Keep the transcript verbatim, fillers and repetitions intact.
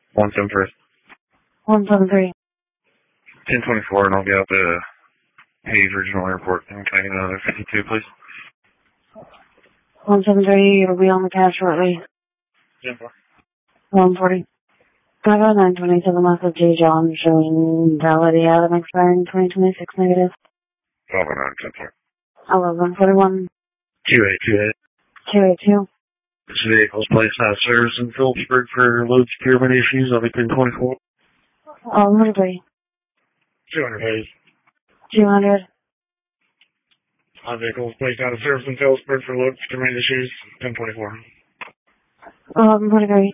one seven three. one seven three. ten twenty-four, and I'll be out to Hayes Regional Airport. And can I get another fifty-two, please? one seven three, you'll be on the cash shortly. ten four. one forty. Can I go nine twenty-seven left of J. John showing validity out and expiring twenty twenty-six negative? twelve oh nine, ten four. eleven forty-one. two eight two eight. two eight two. This vehicle's placed out of service in Phillipsburg for load securement issues. I'll be ten twenty-four. Um, what are we? two hundred Hayes. two hundred. My vehicle's placed out of service in Phillipsburg for load securement issues. ten twenty-four. Um, what are we?